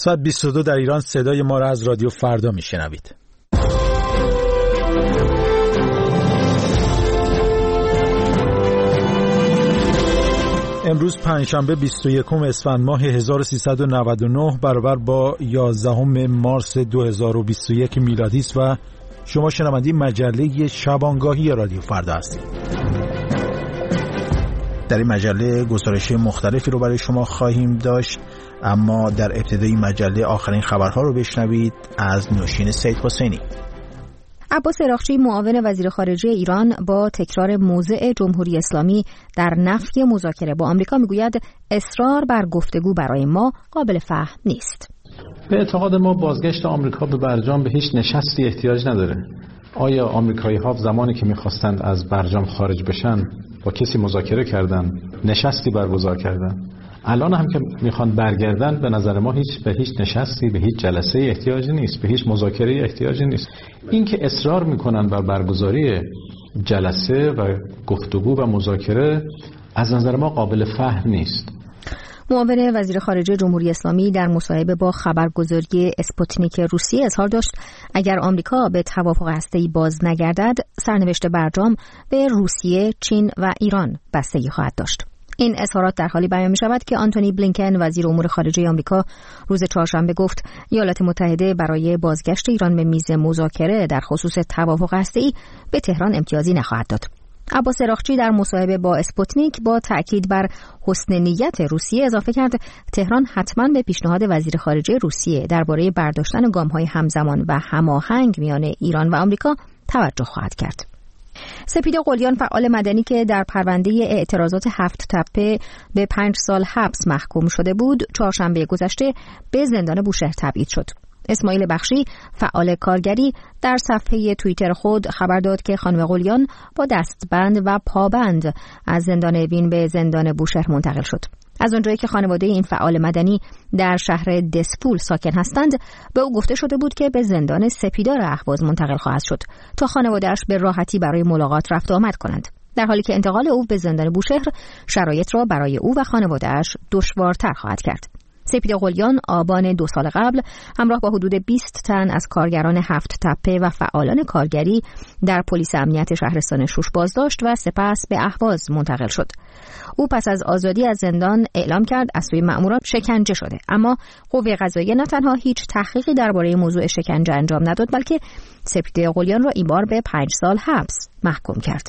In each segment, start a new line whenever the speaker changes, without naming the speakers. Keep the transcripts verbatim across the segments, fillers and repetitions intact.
ساعت بیست و دو در ایران صدای ما را از رادیو فردا میشنوید. امروز پنجشنبه بیست و یکم اسفند ماه هزار و سیصد و نود و نه برابر با یازدهم مارس دو هزار و بیست و یک میلادی است و شما شنونده مجله شبانگاهی رادیو فردا هستید. در این مجله گزارش مختلفی رو برای شما خواهیم داشت، اما در ابتدای مجله آخرین خبرها رو بشنوید از نوشین سید حسینی.
عباس اراغچی معاون وزیر خارجه ایران با تکرار موضع جمهوری اسلامی در نفی مذاکره با آمریکا میگوید اصرار بر گفتگو برای ما قابل فهم نیست.
به اعتقاد ما بازگشت آمریکا به برجام به هیچ نشستی احتیاج نداره. آیا آمریکایی‌ها زمانی که می‌خواستند از برجام خارج بشن با کسی مذاکره کردن، نشستی برگزار کردن؟ الان هم که میخوان برگردن به نظر ما هیچ به هیچ نشستی، به هیچ جلسه احتیاجی نیست، به هیچ مذاکره احتیاجی نیست. این که اصرار میکنن بر برگزاری جلسه و گفتگو و مذاکره از نظر ما قابل فهم نیست.
معاون وزیر خارجه جمهوری اسلامی در مصاحبه با خبرگزاری اسپوتنیک روسیه اظهار داشت اگر آمریکا به توافق هسته‌ای باز نگردد، سرنوشت برجام به روسیه، چین و ایران بستگی خواهد داشت. این اظهارات در حالی بیان می شود که آنتونی بلینکن وزیر امور خارجه آمریکا روز چهارشنبه گفت ایالات متحده برای بازگشت ایران به میز مذاکره در خصوص توافق هسته‌ای به تهران امتیازی نخواهد داد. عباس اراغچی در مصاحبه با اسپوتنیک با تأکید بر حسن نیت روسیه اضافه کرد تهران حتما به پیشنهاد وزیر خارجه روسیه درباره برداشتن گام‌های همزمان و هماهنگ میان ایران و آمریکا توجه خواهد کرد. سپید قلیان فعال مدنی که در پرونده اعتراضات هفت تپه به پنج سال حبس محکوم شده بود، چهارشنبه گذشته به زندان بوشهر تبعید شد. اسماعیل بخشی فعال کارگری در صفحه توییتر خود خبر داد که خانم قلیان با دستبند و پابند از زندان اوین به زندان بوشهر منتقل شد. از اونجایی که خانواده این فعال مدنی در شهر دسپول ساکن هستند، به او گفته شده بود که به زندان سپیدار اهواز منتقل خواهد شد تا خانواده‌اش به راحتی برای ملاقات رفت و آمد کنند، در حالی که انتقال او به زندان بوشهر شرایط را برای او و خانواده‌اش دشوارتر خواهد کرد. سپید قلیان آبان دو سال قبل همراه با حدود بیست تن از کارگران هفت تپه و فعالان کارگری در پلیس امنیت شهرستان شوش بازداشت و سپس به اهواز منتقل شد. او پس از آزادی از زندان اعلام کرد از سوی مأموران شکنجه شده، اما قوه قضاییه نه تنها هیچ تحقیقی درباره موضوع شکنجه انجام نداد، بلکه سپید قلیان را این بار به پنج سال حبس محکوم کرد.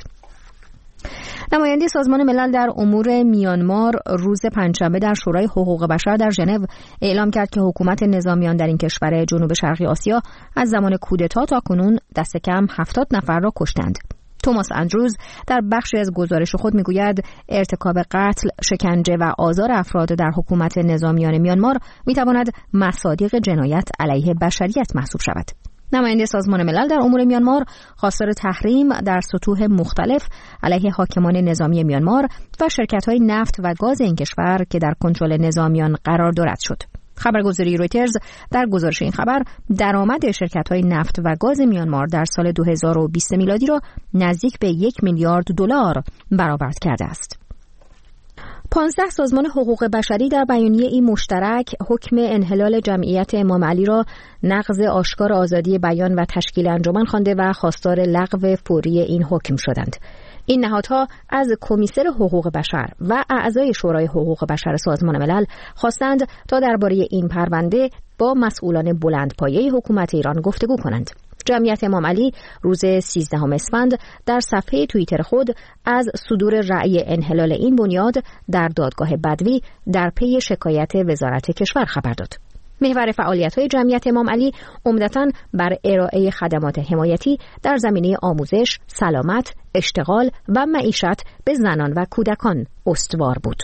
نماینده سازمان ملل در امور میانمار روز پنجشنبه در شورای حقوق بشر در ژنو اعلام کرد که حکومت نظامیان در این کشور جنوب شرقی آسیا از زمان کودتا تا کنون دست کم هفتاد نفر را کشتند. توماس اندروز در بخشی از گزارش خود میگوید ارتکاب قتل، شکنجه و آزار افراد در حکومت نظامیان میانمار میتواند مصادیق جنایت علیه بشریت محسوب شود. نماینده سازمان ملل در امور میانمار خواستار تحریم در سطوح مختلف علیه حاکمان نظامی میانمار و شرکت‌های نفت و گاز این کشور که در کنترل نظامیان قرار دارد شد. خبرگزاری رویترز در گزارش این خبر درآمد شرکت‌های نفت و گاز میانمار در سال دو هزار و بیست میلادی را نزدیک به یک میلیارد دلار برآورد کرده است. پانزده سازمان حقوق بشری در بیانیه این مشترک حکم انحلال جمعیت امام علی را نقض آشکار آزادی بیان و تشکیل انجمن خوانده و خواستار لغو فوری این حکم شدند. این نهادها از کمیسر حقوق بشر و اعضای شورای حقوق بشر سازمان ملل خواستند تا درباره این پرونده با مسئولان بلندپایه حکومت ایران گفتگو کنند. جمعیت امام علی روز سیزدهم اسفند در صفحه توییتر خود از صدور رأی انحلال این بنیاد در دادگاه بدوی در پی شکایت وزارت کشور خبر داد. محور فعالیت‌های جمعیت امام علی عمدتاً بر ارائه خدمات حمایتی در زمینه آموزش، سلامت، اشتغال و معیشت به زنان و کودکان استوار بود.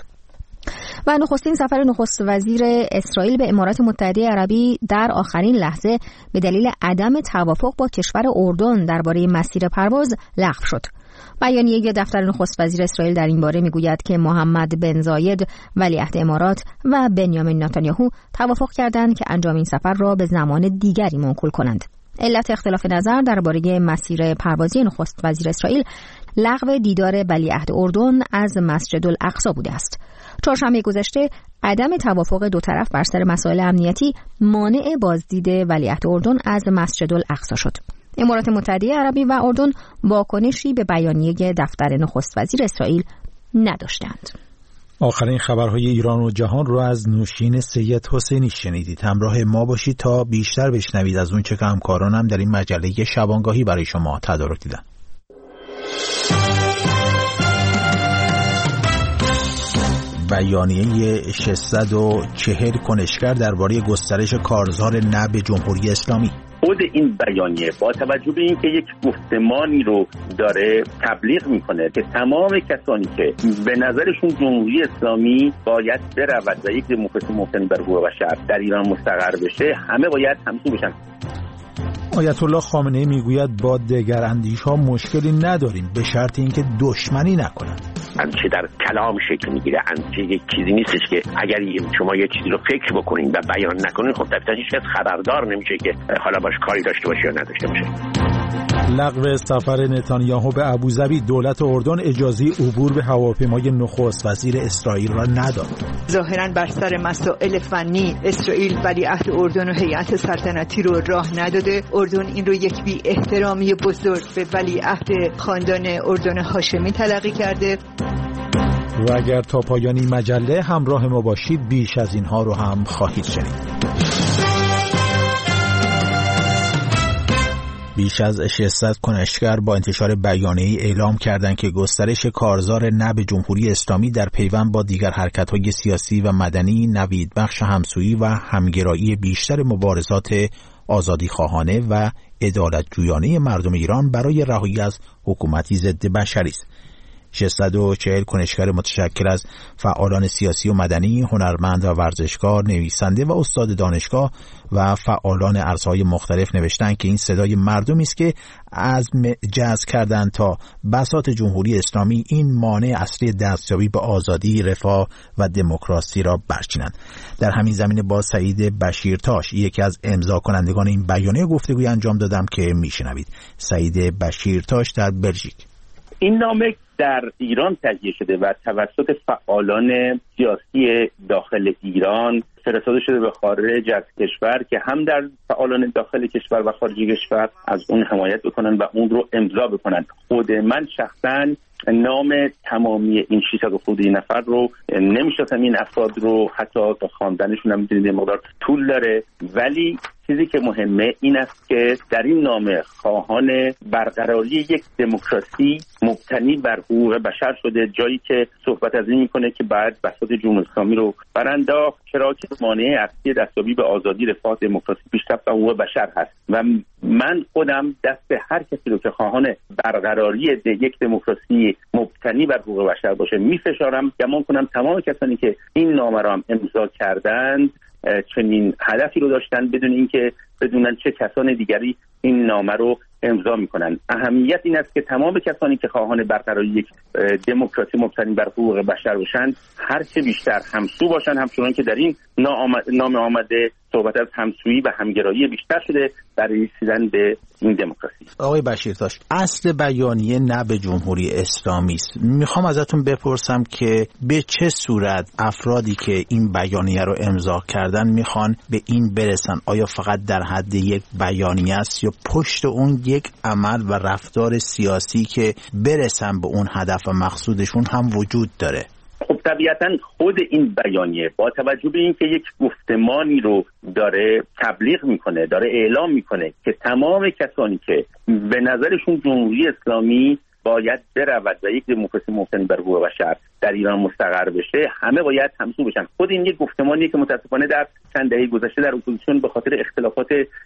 و نخستین سفر نخست وزیر اسرائیل به امارات متحده عربی در آخرین لحظه به دلیل عدم توافق با کشور اردن درباره مسیر پرواز لغو شد. بیانیه دفتر نخست وزیر اسرائیل در این باره میگوید که محمد بن زاید ولیعهد امارات و بنیامین نتانیاهو توافق کردند که انجام این سفر را به زمان دیگری موکول کنند. علت اختلاف نظر درباره مسیر پروازی نخست وزیر اسرائیل لغو دیدار ولیعهد اردن از مسجد الاقصی بوده است. چهارشنبه گذشته عدم توافق دو طرف بر سر مسائل امنیتی مانع بازدید ولیعهد اردن از مسجد الاقصی شد. امارات متحده عربی و اردن واکنشی به بیانیه دفتر نخست وزیر اسرائیل نداشتند.
آخرین خبرهای ایران و جهان رو از نوشین سید حسینی شنیدید. همراه ما باشید تا بیشتر بشنوید از اون چه که همکارانم در این مجله شبانگاهی برای شما تدارک دیدن. بیانیه ششصد و چهل کنشگر درباره گسترش کارزار نب جمهوری اسلامی.
خود این بیانیه با توجه به اینکه یک گفتمانی رو داره تبلیغ میکنه که تمام کسانی که به نظرشون جمهوری اسلامی باید برود و یک دموکراسی مبتنی بر حقوق بشر در ایران مستقر بشه، همه باید همسو بشن.
آیت الله خامنه‌ای میگوید با دگراندیش‌ها مشکلی نداریم به شرط اینکه دشمنی نکنند.
اندیشه در کلام شکل میگیره، اندیشه یک چیزی نیستش که اگر شما یه چیزی رو فکر بکنین و بیان نکنین خب طبیعتاً هیچ کس خبردار نمیشه که حالا باش کاری داشته باشه یا نداشته باشه.
لغو سفر نتانیاهو به ابوظبی. دولت اردن اجازه عبور به هواپیمای نخست وزیر اسرائیل را نداد.
ظاهراً بر سر مسائل فنی اسرائیل ولیعهد اردن و هیئت سلطنتی رو راه نداده. اردن این رو یک بی احترامی بزرگ به ولیعهد خاندان اردن هاشمی تلقی کرده.
و اگر تا پایانی مجله همراه ما باشید بیش از اینها رو هم خواهید شنید. بیش از ششصد کنشگر با انتشار بیانیه‌ای اعلام کردند که گسترش کارزار نب جمهوری اسلامی در پیوند با دیگر حرکت‌های سیاسی و مدنی نویدبخش همسویی و همگرایی بیشتر مبارزات آزادیخواهانه و عدالت‌جویانه مردم ایران برای رهایی از حکومتی ضد بشری است. ششصد و چهل کنشگر متشکل از فعالان سیاسی و مدنی، هنرمند و ورزشکار، نویسنده و استاد دانشگاه و فعالان عرصه‌های مختلف نوشتند که این صدای مردمی است که عزم جزم کردند تا بساط جمهوری اسلامی این مانع اصلی دستیابی به آزادی، رفاه و دموکراسی را برچینند. در همین زمینه با سعید بشیرتاش، یکی از امضا کنندگان این بیانیه، گفتگوی انجام دادم که میشنوید. سعید بشیرتاش در بلژیک.
این نامه در ایران تهیه شده و توسط فعالان سیاسی داخل ایران فرستاده شده به خارج از کشور که هم در فعالان داخل کشور و خارج کشور از اون حمایت بکنن و اون رو امضا بکنن. خود من شخصا نام تمامی این ششصد و خورده نفر رو نمیشناسم، این افراد رو حتی تا خواندنشون هم می‌دونید مقدار طول داره، ولی چیزی که مهمه این است که در این نامه خواهان برقراری یک دموکراسی مبتنی بر حقوق بشر شده، جایی که صحبت از این میکنه که بعد بساط جمهوری اسلامی رو برانداخت، چرا که مانع اصلی دستیابی به آزادی، رفاه، دموکراسی، پیشرفت و حقوق بشر هست. و من خودم دست هر کسی رو که خواهان برقراری یک دموکراسی مبتنی بر حقوق بشر باشه میفشارم. گمان کنم تمام کسانی که این نامه را هم امضا کردند چنین هدفی رو داشتن بدون اینکه بدونن چه کسان دیگری این نامه رو امضا میکنن. اهمیت این است که تمام کسانی که خواهان برقراری یک دموکراسی مبتنی بر حقوق بشر باشند هر چه بیشتر همسو باشن، همچنان که در این نامه آمده صحبت از همسویی و همگرایی بیشتر شده برای رسیدن به این دموکراسی.
آقای بشیرتاش، اصل بیانیه نه به جمهوری اسلامی است. میخوام ازتون بپرسم که به چه صورت افرادی که این بیانیه رو امضا کردن میخوان به این برسن؟ آیا فقط در حد یک بیانیه است یا پشت اون یک عمل و رفتار سیاسی که برسن به اون هدف و مقصودشون هم وجود داره؟
خب طبیعتاً خود این بیانیه با توجه به اینکه یک گفتمانی رو داره تبلیغ میکنه، داره اعلام میکنه که تمام کسانی که به نظرشون جمهوری اسلامی باید برود و یک دموکراسی مبتنی بر حقوق بشر در ایران مستقر بشه، همه باید همسو بشن. خود این یک گفتمانیه که متاسفانه در چند دهه گذشته در اپوزیسیون به خاطر اختلافات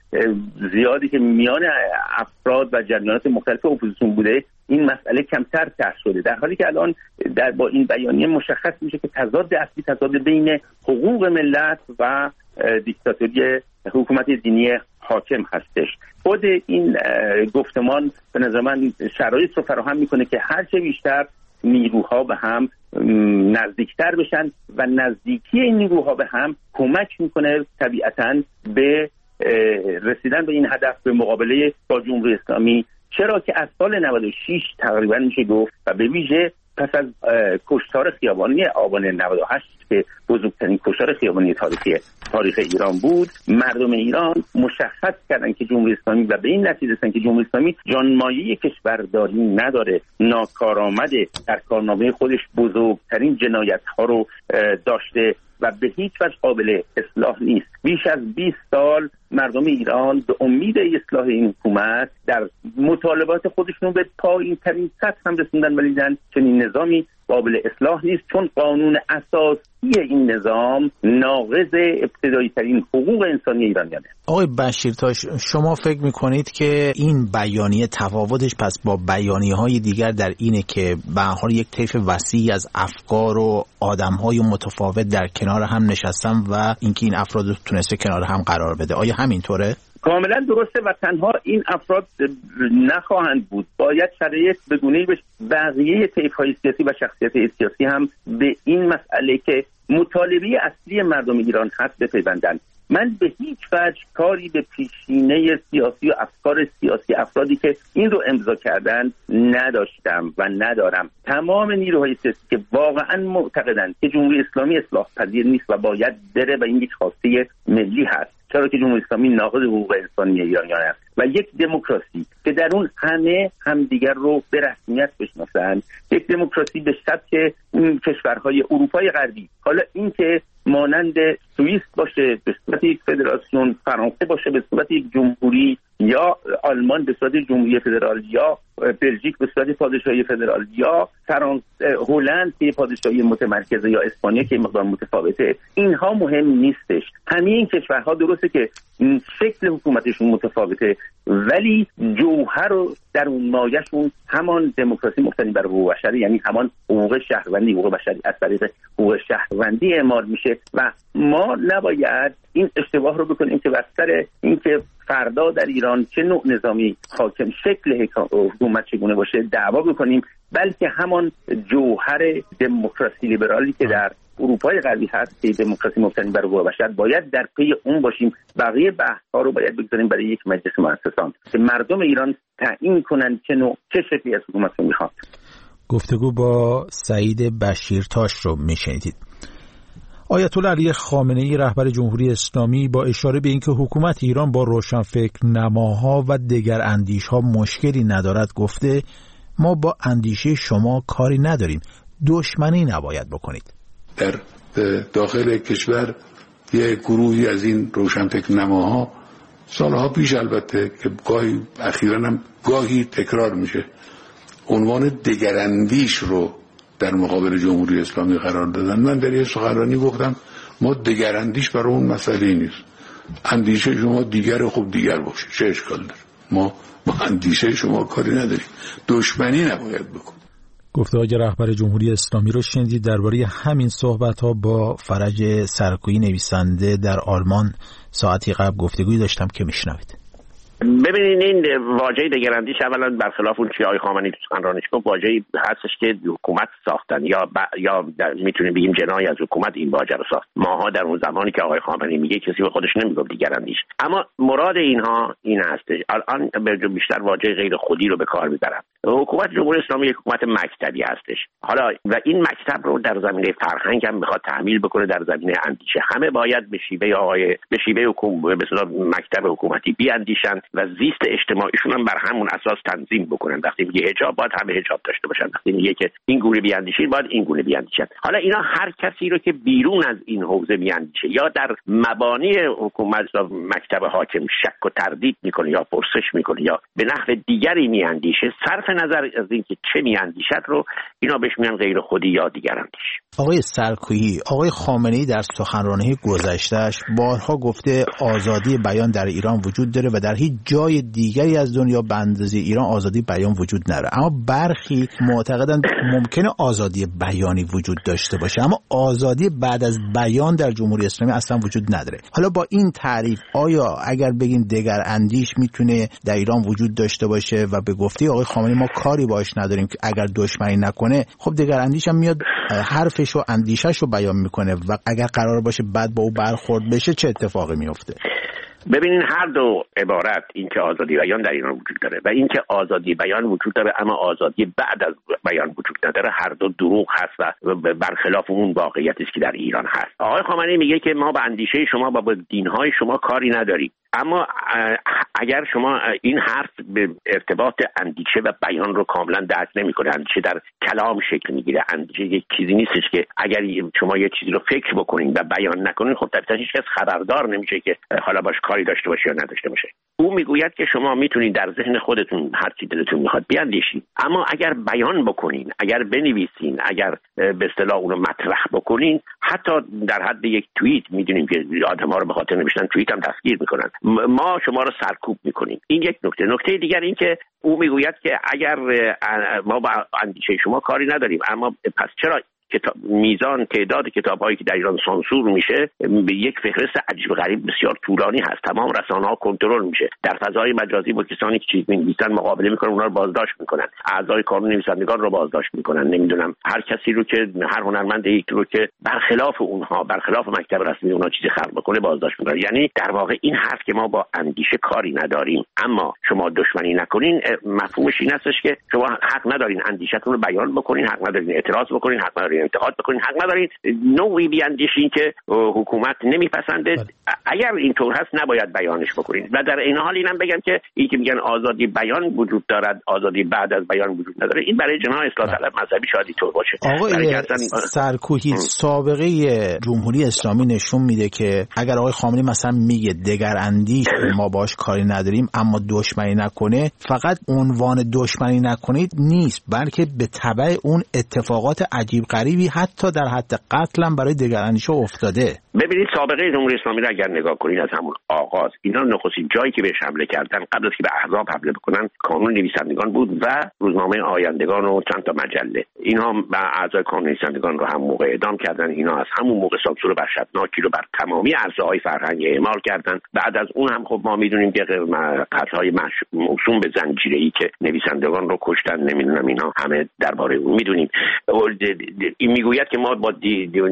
زیادی که میان افراد و جریانات مختلف اپوزیسیون بوده این مسئله کمتر طرح شده، در حالی که الان در با این بیانیه مشخص میشه که تضاد اصلی تضاد بین حقوق ملت و دیکتاتوری حکومت دینی حاکم هستش. خود این گفتمان به نظر من شرایط رو فراهم میکنه که هر چه بیشتر نیروها به هم نزدیکتر بشن و نزدیکی این نیروها به هم کمک میکنه طبیعتاً به رسیدن به این هدف، به مقابله با جمهوری اسلامی. چرا که از سال نود و شش تقریبا میشه گفت و به ویژه پس از کشتار خیابانی آبان نود و هشت که بزرگترین کشتار خیابانی تاریخی تاریخ ایران بود، مردم ایران مشخص کردن که جمهوری اسلامی و به این نتیجه رسیدن که جمهوری اسلامی جانمایه کشورداری نداره، ناکارآمده، در کارنامه خودش بزرگترین جنایت‌ها رو داشته و به هیچ وجه قابل اصلاح نیست. بیش از بیست سال مردم ایران به امید اصلاح این حکومت در مطالبات خودشون به پایین ترین سطح هم رسوندن، ولی دیدن چنین نظامی قابل اصلاح نیست، چون قانون اساسی این نظام ناقض ابتدایی ترین حقوق انسانی ایرانیانه.
آقای بشیرتاش، شما فکر میکنید که این بیانیه تفاوتش پس با بیانیه های دیگر در اینه که به هر حال یک طیف وسیعی از افکار و آدم های متفاوت در کنار هم نشستن و اینکه این افراد رو تونسته کنار هم قرار بده؟ آیا همینطوره؟
کاملا درسته و تنها این افراد نخواهند بود، باید شرایط به گونه‌ای بشه بقیه طیف‌های سیاسی و شخصیت‌های سیاسی هم به این مسئله که مطالبه اصلی مردم ایران هست بپیوندند. من به هیچ وجه کاری به پیشینه سیاسی و افکار سیاسی افرادی که این رو امضا کردن نداشتم و ندارم. تمام نیروهای سیاسی که واقعا معتقدند که جمهوری اسلامی اصلاح پذیر نیست و باید بره و این یک خواسته ملی هست، چرا که جمهوری اسلامی ناقض حقوق انسانی ایرانیان است و یک دموکراسی که در اون همه همدیگر رو به رسمیت بشناسند، یک دموکراسی به سبک کشورهای اروپای غربی، حالا این که مانند سوئیس باشه به صورت یک فدراسیون، فرانسه باشه به صورت یک جمهوری، یا آلمان به صورت جمهوری فدرال، یا بلژیک به صورت پادشاهی فدرال، یا فرانسه، هلند که پادشاهی متمرکزه، یا اسپانیا که مقدار متفاوته، اینها مهم نیستش. همه این کشورها درسته که شکل حکومتشون متفاوته ولی جوهر و در اون مایه‌شون همان دموکراسی مبتنی بر حقوق بشری، یعنی همان حقوق شهروندی، حقوق بشری از طریق حقوق شهروندی اعمال میشه و ما نباید این اشتباه رو بکنیم که بستر این که فردا در ایران چه نوع نظامی حاکم، شکل حکومت چگونه باشه دعوا بکنیم، بلکه همان جوهر دموکراسی لیبرالی که در اروپای غربی هست که دموکراسی مبتنی بر حقوق بشر، باید در پی اون باشیم. بقیه بحث‌ها رو باید بگذاریم برای یک مجلس مؤسسان که مردم ایران تعیین کنند چه نوع چه شکلی از حکومت رو میخواد.
گفتگو با سعید بشیرتاش رو میشنیدید. آیت الله علی خامنه‌ای رهبر جمهوری اسلامی با اشاره به اینکه حکومت ایران با روشنفکر نماها و دگر اندیش‌ها مشکلی ندارد گفته ما با اندیشه شما کاری نداریم، دشمنی نباید بکنید.
در داخل کشور یه گروهی از این روشنفکر نماها سالها پیش البته که گاهی اخیراً هم گاهی تکرار میشه، عنوان دگراندیش رو در مقابل جمهوری اسلامی قرار دادن. من در یه سخنرانی گفتم ما دگراندیش برای اون مسئله نیست، اندیشه شما دیگر خوب دیگر باشه، چه اشکال داره، ما با اندیشه شما کاری نداریم، دشمنی نباید بکن.
گفته‌های رهبر جمهوری اسلامی رو شنیدید. درباره همین صحبت‌ها با فرج سرکویی نویسنده در آلمان ساعتی قبل گفتگویی داشتم که میشنوید.
ببینید این واژه دگراندیش اولا برخلاف اون چیزی آقای خامنه‌ای تو سخنرانیش گفت واژه‌ای هستش که حکومت ساختن یا ب... یا میتونیم بگیم جنایی از حکومت این واژه رو ساخت. ماها در اون زمانی که آقای خامنه‌ای میگه کسی به خودش نمیگفت دگراندیش، اما مراد اینها این هستش. الان بیشتر واژه غیر خودی رو به کار میبرن. حکومت جمهوری اسلامی یک حکومت مکتبی هستش. حالا و این مکتب رو در زمینه فرهنگ هم میخواد تعمیل بکنه، در زمینه اندیشه همه باید به شیوه آقای به شیوه حکومت به اصطلاح مکتب حکومتی بیاندیشن و زیست اجتماعیشون هم بر همون اساس تنظیم بکنن. وقتی میگه حجاب باید همه حجاب داشته باشن، وقتی میگه که این گونه بیاندیشید باید این گونه بیاندیشن. حالا اینا هر کسی رو که بیرون از این حوزه میاندیشه یا در مبانی حکومت و مکتب حاکم شک و تردید میکنه یا پرسش میکنه یا به نحو دیگری میاندیشه، صرف نظر از اینکه چه میاندیشد رو اینا بهش میگن غیر خودی یا دیگراندیش.
آقای سرکویی، آقای خامنه‌ای در سخنرانی گذشته‌اش بارها گفته آزادی بیان در ایران وجود داره و در هیچ جای دیگری از دنیا به اندازه ایران آزادی بیان وجود نداره. اما برخی معتقدند ممکنه آزادی بیانی وجود داشته باشه اما آزادی بعد از بیان در جمهوری اسلامی اصلا وجود نداره. حالا با این تعریف آیا اگر بگیم دگر اندیش میتونه در ایران وجود داشته باشه و به گفته آقای خامنه‌ای ما کاری باش نداریم که اگر دشمنی نکنه، خب دگر اندیش هم میاد حرفش و اندیشش رو بیان میکنه و اگر قرار باشه بعد با او برخورد بشه چه اتفاقی میفته؟
ببینین هر دو عبارت، این که آزادی بیان در ایران وجود داره و این که آزادی بیان وجود داره اما آزادی بعد از بیان وجود نداره، هر دو دروغ هست و برخلاف اون واقعیتی است که در ایران هست. آقای خامنه‌ای میگه که ما با اندیشه شما و با دین‌های شما کاری نداریم، اما اگر شما این حرف به ارتباط اندیشه و بیان رو کاملا درک نمی‌کنه، اندیشه در کلام شکل میگیره، اندیشه یک چیزی نیستش که اگر شما یه چیزی رو فکر بکنین و بیان نکنین خب طبیعتاً هیچ کس خبردار نمیشه که حالا باش کاری داشته باشه یا نداشته باشه. او میگوید که شما میتونید در ذهن خودتون هر چی دلتون میخواد بیاندیشید، اما اگر بیان بکنین، اگر بنویسین، اگر به اصطلاح اون رو مطرح بکنین، حتی در حد یک توییت، میدونیم که آدم‌ها رو به خاطر نوشتن توییت هم دستگیر میکنن، ما شما رو سرکوب میکنیم. این یک نکته. نکته دیگر این که او میگوید که اگر ما با اندیشه شما کاری نداریم، اما پس چرا کتاب میزان تعداد کتاب‌هایی که در ایران سانسور میشه به یک فهرست عجیب غریب بسیار طولانی هست، تمام رسانه‌ها کنترل میشه، در فضای مجازی با کسانی که چیز می‌نویسن مقابله میکنن، اونها رو بازداشت میکنن، اعضای کانون نویسندگان رو بازداشت میکنن، نمیدونم هر کسی رو که هر هنرمند یک رو که برخلاف اونها، برخلاف مکتب رسمی اونها چیزی خلق بکنه بازداشت میکنن. یعنی در واقع این حرف که ما با اندیشه کاری نداریم اما شما دشمنی نکنین، مفهومش این هستش که شما حق ندارین اندیشه‌تون رو بیان بکنین، حق ندارین اعتراض بکنین، حق ندارین انتقاد بکنین، حق ندارین نوعی بیاندیشین که حکومت نمیپسنده. اگر اینطور هست نباید بیانش بکنین. و در این حال اینم بگم که این که میگن آزادی بیان وجود دارد، آزادی بعد از بیان وجود نداره، این برای جناح اصلاح طلب مذهبی شاید اینطور باشه.
آقای سرکوهی، سابقه جمهوری اسلامی نشون میده که اگر آقای خامنه‌ای مثلا میگه دگراندیش ما باش کاری نداریم اما دشمنی نکنه، فقط عنوان دشمنی نکنید نیست، بلکه به تبع اون اتفاقات عجیب غریبی حتی در حد قتل هم برای دگراندیشه افتاده.
ببینید سابقه جمهوری اسلامی رو اگر نگاه کنید از همون آغاز، اینا نخستین جایی که بهش حمله کردن قبل از که به احزاب حمله بکنن کانون نویسندگان بود و روزنامه آیندگان و چند تا مجله. اینها با اعضای کانون نویسندگان رو هم موقع اعدام کردن. اینا از همون موقع سانسور وحشتناکی رو بر تمامی عرصه‌های فرهنگی اعمال کردن. بعد از اون هم خب ما میدونیم که قتل‌های موسوم به زنجیره‌ای که نویسندگان رو کشتن، نمیدونم اینا همه درباره اون میدونیم. این میگوید که ما با دی دی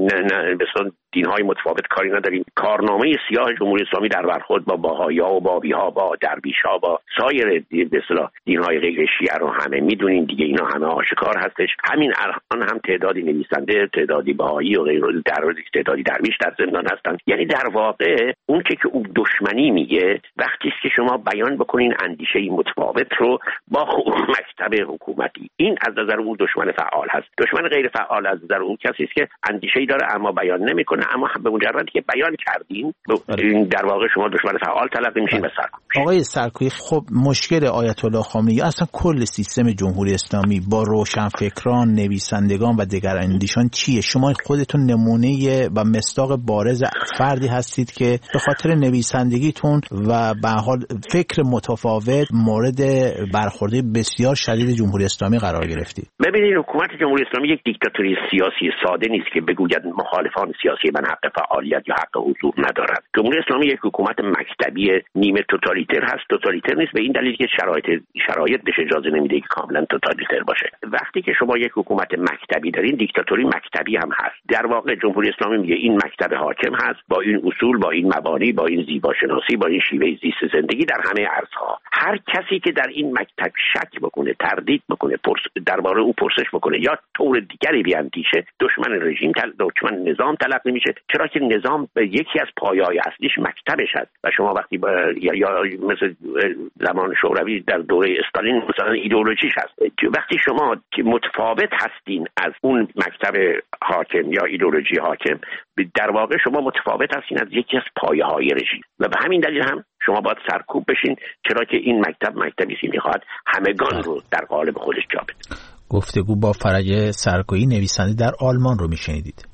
دین‌های متفاوت کاری نداریم. کارنامه سیاه جمهوری اسلامی در برخورد با باهائی‌ها و بابی‌ها، با درویش‌ها، با سایر به اصطلاح دین‌های غیر شیعه رو همه میدونیم دیگه، اینا همه آشکار هستش. همین الان هم تعدادی نویسنده، تعدادی باهائی و غیره، در تعدادی درویش در زندان هستن. یعنی در واقع اون که که اون دشمنی میگه وقتی است که شما بیان بکنین اندیشه متفاوت رو با مکتب حکومتی. این از نظر اون دشمن فعال هست. دشمن غیر فعال از نظر اون کسی است که اندیشه‌ای داره اما بیان نمیکنه، اما به مجردی که بیان کردین در واقع شما دشمن فعال تلقی میشین و سرکوب.
آقای سرکوهی، خب مشکل آیت الله خامنه‌ای اصلا کل سیستم جمهوری اسلامی با روشنفکران، نویسندگان و دگراندیشان چیه؟ شما خودتون نمونه و مصداق بارز فردی هستید که به خاطر نویسندگیتون و به حال فکر متفاوت مورد برخورد بسیار شدید جمهوری اسلامی قرار گرفتید.
ببینید حکومت جمهوری اسلامی یک دیکتاتوری سیاسی ساده نیست که بگوید مخالفان سیاسی من حق فعالیت یا حق حضور ندارد. جمهوری اسلامی یک حکومت مکتبی نیمه توتالیتر هست. توتالیتر نیست به این دلیل که شرایط شرایط بهش اجازه نمیده که کاملا توتالیتر باشه. وقتی که شما یک حکومت مکتبی دارین، دیکتاتوری مکتبی هم هست. در واقع جمهوری اسلامی میگه این مکتب حاکم هست با این اصول، با این مبانی، با این زیباشناسی، با این شیوه زیست زندگی در همه عرصه‌ها. هر کسی که در این مکتب شک بکنه، تردید بکنه، پرس درباره او پرسش بکنه یا طور دیگری بیاندیشه، دشمن رژیم، دشمن نظام تلقی میشه. چرا که نظام یکی از پایه‌های اصلیش مکتبش هست و شما وقتی با یا, یا مثل زمان شوروی در دوره استالین مثلا ایدئولوژیش هست، وقتی شما متفاوت هستین از اون مکتب حاکم یا ایدئولوژی حاکم، در واقع شما متفاوت هستین از یکی از پایه‌های رژیم و به همین دلیل هم شما باید سرکوب بشین، چرا که این مکتب مکتبی است میخواد همگان رو در قالب خودش جا بده.
گفتگو با فرج سرکویی، نویسنده در آلمان رو میشنیدید.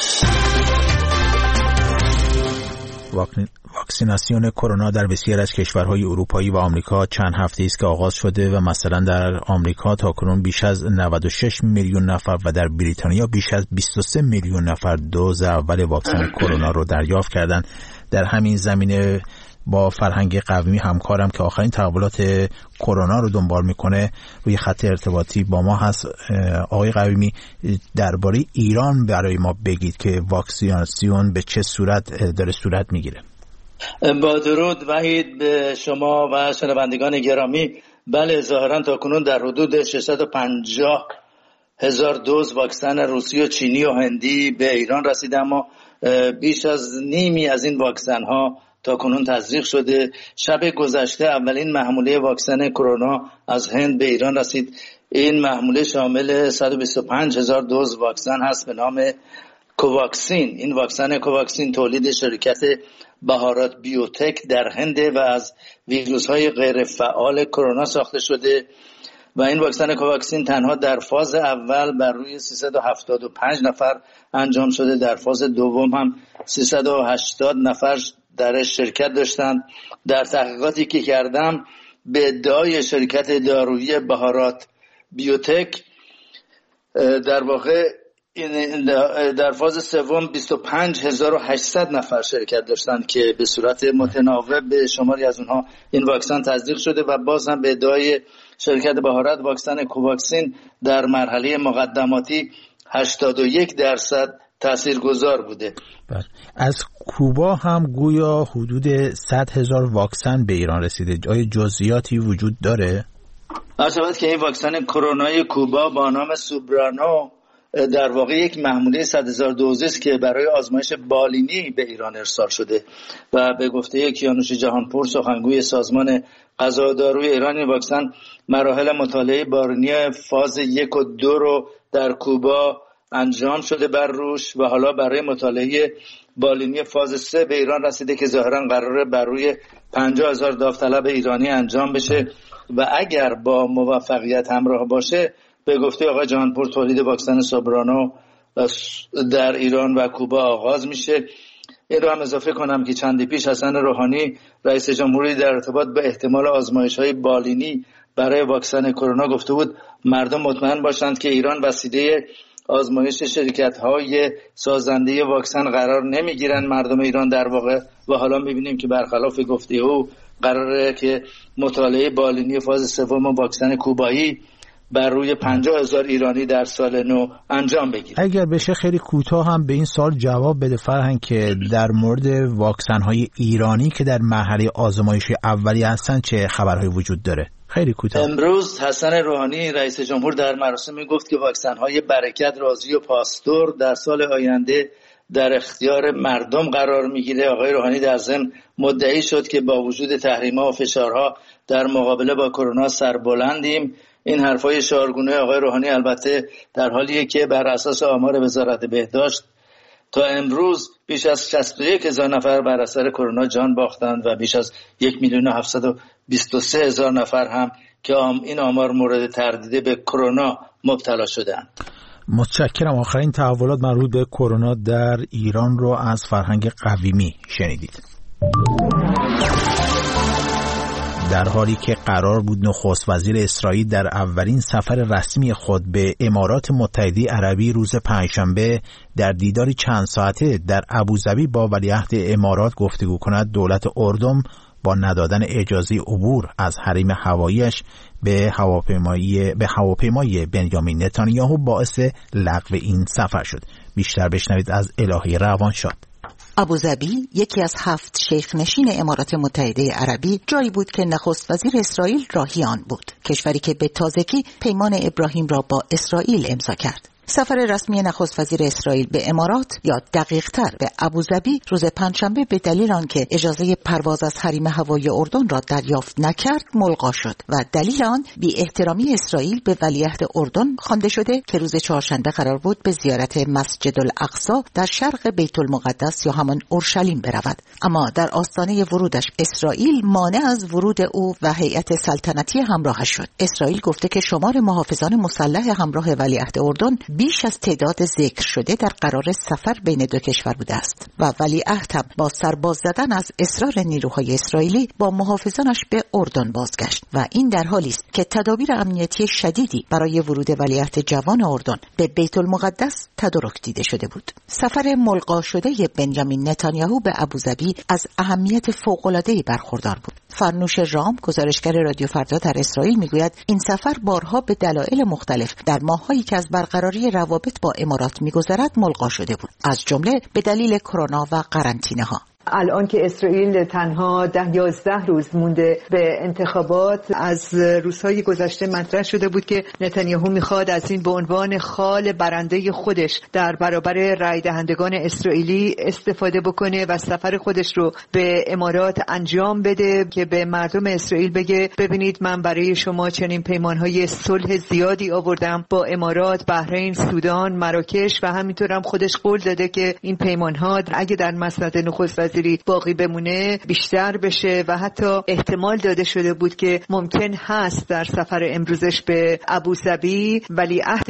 واکسیناسیون کرونا در بسیاری از کشورهای اروپایی و آمریکا چند هفته است که آغاز شده و مثلا در آمریکا تاکنون بیش از نود و شش میلیون نفر و در بریتانیا بیش از بیست و سه میلیون نفر دوز اول واکسن کرونا رو دریافت کردند. در همین زمینه با فرهنگ قومی همکارم که آخرین تحولات کرونا رو دنبال میکنه روی خط ارتباطی با ما هست. آقای قویمی، درباره ایران برای ما بگید که واکسیناسیون به چه صورت داره صورت میگیره؟
با درود وحید به شما و شنوندگان گرامی. بله، ظاهرا تا کنون در حدود ششصد و پنجاه هزار دوز واکسن روسی و چینی و هندی به ایران رسیده، اما بیش از نیمی از این واکسن ها تا کنون تزریق شده. شب گذشته اولین محموله واکسن کرونا از هند به ایران رسید. این محموله شامل صد و بیست و پنج هزار دوز واکسن هست به نام کوواکسین. این واکسن کوواکسین تولید شرکت بهارات بیوتک در هند و از ویروس های غیر فعال کرونا ساخته شده و این واکسن کوواکسین تنها در فاز اول بر روی سیصد و هفتاد و پنج نفر انجام شده. در فاز دوم هم سیصد و هشتاد نفر درش شرکت داشتند. در تحقیقاتی که کردم به ادعای شرکت دارویی بهارات بیوتک در واقع در فاز سوم بیست و پنج هزار و هشتصد نفر شرکت داشتند که به صورت متناوب به شماری از اونها این واکسن تزریق شده و باز هم به ادعای شرکت بهارات واکسن کوواکسین در مرحله مقدماتی هشتاد و یک درصد تاثیرگذار بوده.
بله. از کوبا هم گویا حدود صد هزار واکسن به ایران رسیده. آیا جزئیاتی وجود داره؟
عرض که این واکسن کرونای کوبا با نام سوبرانو در واقع یک محموله صد هزار دوز است که برای آزمایش بالینی به ایران ارسال شده و به گفته کیانوش جهانپور سخنگوی سازمان غذا و داروی ایران، این واکسن مراحل مطالعه بالینی فاز یک و دو رو در کوبا انجام شده بر روش و حالا برای مطالعه بالینی فاز سه به ایران رسیده که ظاهرا قراره بر روی پنجاه هزار داوطلب ایرانی انجام بشه و اگر با موفقیت همراه باشه به گفته آقای جهانپور تولید واکسن سوبرانو در ایران و کوبا آغاز میشه. این رو هم اضافه کنم که چندی پیش حسن روحانی رئیس جمهوری در ارتباط به احتمال آزمایش‌های بالینی برای واکسن کرونا گفته بود مردم مطمئن باشند که ایران وسیله آزمایش شرکت‌های سازنده واکسن قرار نمیگیرن مردم ایران در واقع، و حالا میبینیم که برخلاف گفته او قراره که مطالعه بالینی فاز سوم واکسن کوبایی بر روی پنجاه هزار ایرانی در سال نو انجام بگیره.
اگر بشه خیلی کوتاه هم به این سال جواب بده فرهنگ که در مورد واکسن های ایرانی که در مرحله آزمایشی اولی هستن چه خبرهایی وجود داره؟ خیلی کوتاه.
امروز حسن روحانی رئیس جمهور در مراسمی گفت که واکسن های برکت، رازی و پاستور در سال آینده در اختیار مردم قرار میگیره. آقای روحانی در ضمن مدعی شد که با وجود تحریم‌ها و فشارها در مقابله با کرونا سربلندیم. این حرفای شعارگونه آقای روحانی البته در حالیه که بر اساس آمار وزارت بهداشت تا امروز بیش از شصت و یک هزار نفر بر اثر کرونا جان باختند و بیش از یک میلیون و هفتصد و بیست و سه هزار نفر هم که این آمار مورد تردید به کرونا مبتلا شدند.
متشکرم. آخرین تحولات مربوط به کرونا در ایران رو از فرهنگ قویمی شنیدید. در حالی که قرار بود نخست وزیر اسرائیل در اولین سفر رسمی خود به امارات متحده عربی روز پنجشنبه در دیداری چند ساعته در ابوظبی با ولیعهد امارات گفتگو کند، دولت اردن با ندادن اجازه عبور از حریم هواییش به هواپیمایی به هواپیمای بنیامین نتانیاهو باعث لغو این سفر شد. بیشتر بشنوید از الهی روانشاد.
ابوظبی، یکی از هفت شیخ نشین امارات متحده عربی، جایی بود که نخست وزیر اسرائیل راهی آن بود، کشوری که به تازگی پیمان ابراهیم را با اسرائیل امضا کرد. سفر رسمی نخست وزیر اسرائیل به امارات یا دقیق‌تر به ابوظبی روز پنجشنبه به دلیل آنکه اجازه پرواز از حریم هوایی اردن را دریافت نکرد ملغا شد و دلیل آن بی احترامی اسرائیل به ولیعهد اردن خوانده شده که روز چهارشنبه قرار بود به زیارت مسجد الاقصی در شرق بیت المقدس یا همان اورشلیم برود، اما در آستانه ورودش اسرائیل مانع از ورود او و هیئت سلطنتی همراهش شد. اسرائیل گفته که شمار محافظان مسلح همراه ولیعهد اردن بیش از تعداد ذکر شده در قرار سفر بین دو کشور بوده است و ولیعهد هم با سرباز زدن از اصرار نیروهای اسرائیلی با محافظانش به اردن بازگشت و این در حالی است که تدابیر امنیتی شدیدی برای ورود ولیعهد جوان اردن به بیت المقدس تدارک دیده شده بود. سفر ملغا شده بنیامین نتانیاهو به ابوظبی از اهمیت فوق‌العاده‌ای برخوردار بود. فرنوش رام، گزارشگر رادیو فردا در اسرائیل، میگوید این سفر بارها به دلایل مختلف در ماهایی که از برقراری روابط با امارات میگذرد ملغا شده بود، از جمله به دلیل کرونا و قرنطینه ها.
الان که اسرائیل تنها ده یازده روز مونده به انتخابات، از روزهای گذشته مطرح شده بود که نتانیاهو میخواد از این به عنوان خال برنده خودش در برابر رای دهندگان اسرائیلی استفاده بکنه و سفر خودش رو به امارات انجام بده که به مردم اسرائیل بگه ببینید من برای شما چنین پیمانهای صلح زیادی آوردم با امارات، بحرین، سودان، مراکش و همینطور هم خودش قول داده که این پیمانها اگه در مسند نخست وزیری باقی بمونه بیشتر بشه و حتی احتمال داده شده بود که ممکن هست در سفر امروزش به ابوظبی ولیعهد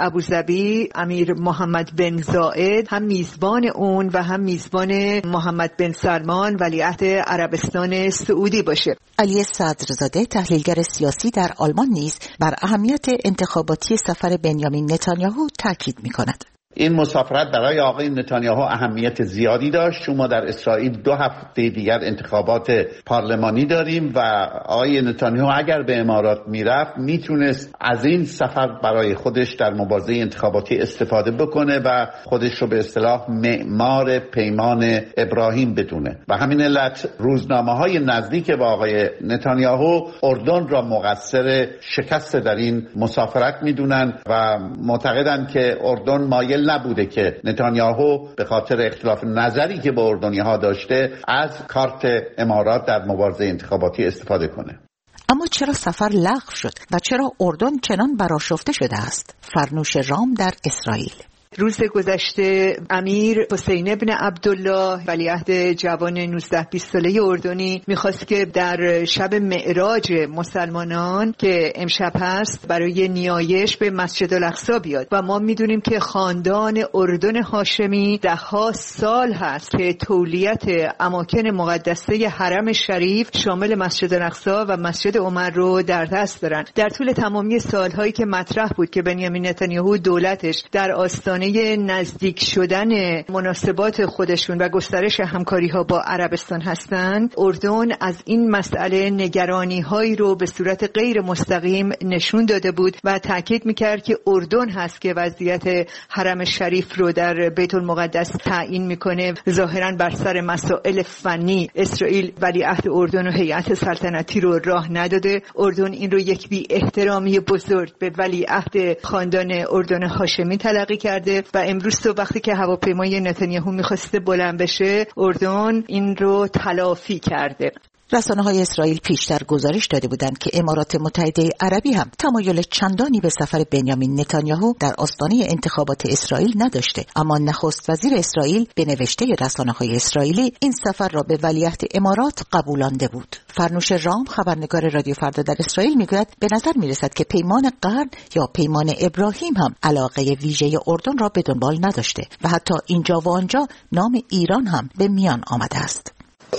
ابوظبی امیر محمد بن زاید هم میزبان اون و هم میزبان محمد بن سلمان ولیعهد عربستان سعودی باشه.
علی صدرزاده تحلیلگر سیاسی در آلمان نیز بر اهمیت انتخاباتی سفر بنیامین نتانیاهو تاکید می‌کند.
این مسافرت برای آقای نتانیاهو اهمیت زیادی داشت. چون ما در اسرائیل دو هفته دیگر انتخابات پارلمانی داریم و آقای نتانیاهو اگر به امارات میرفت میتونست از این سفر برای خودش در مبارزه انتخاباتی استفاده بکنه و خودش رو به اصطلاح معمار پیمان ابراهیم بدونه. و همین علت روزنامه‌های نزدیک با آقای نتانیاهو اردن را مقصر شکست در این مسافرت میدونن و معتقدن که اردن مایل نبوده که نتانیاهو به خاطر اختلاف نظری که با اردنی‌ها داشته از کارت امارات در مبارزه انتخاباتی استفاده کنه.
اما چرا سفر لغو شد و چرا اردن چنان برآشفته شده است؟ فرنوش رام در اسرائیل.
روز گذشته امیر حسین ابن عبدالله ولیعهد جوان نوزده بیست ساله اردنی میخواست که در شب معراج مسلمانان که امشب هست برای نیایش به مسجد الاقصی بیاد و ما میدونیم که خاندان اردن هاشمی ده ها سال هست که تولیت اماکن مقدسه حرم شریف شامل مسجد الاقصی و مسجد عمر رو در دست دارن. در طول تمامی سالهایی که مطرح بود که بنیامین نتانیاهو دولتش در آستانه نزدیک شدن مناسبات خودشون و گسترش همکاری ها با عربستان هستند، اردن از این مسئله نگرانی هایی رو به صورت غیر مستقیم نشون داده بود و تاکید میکرد که اردن هست که وضعیت حرم شریف رو در بیت المقدس تعیین میکنه. ظاهرا بر سر مسائل فنی اسرائیل ولیعهد اردن و هیئت سلطنتی رو راه نداده. اردن این رو یک بی احترامی بزرگ به ولیعهد خاندان اردن هاشمی تلقی کرده و امروز تو وقتی که هواپیمای نتانیاهو میخواسته بلند بشه اردن این رو تلافی کرده.
رسانه‌های اسرائیل پیشتر گزارش داده بودند که امارات متحده عربی هم تمایل چندانی به سفر بنیامین نتانیاهو در آستانه انتخابات اسرائیل نداشته، اما نخست وزیر اسرائیل به نوشته رسانه‌های اسرائیلی این سفر را به ولیعهد امارات قبولانده بود. فرنوش رام خبرنگار رادیو فردا در اسرائیل میگوید به نظر میرسد که پیمان قرن یا پیمان ابراهیم هم علاقه ویژه اردن را به دنبال نداشته و حتی اینجا و آنجا نام ایران هم به میان آمده است.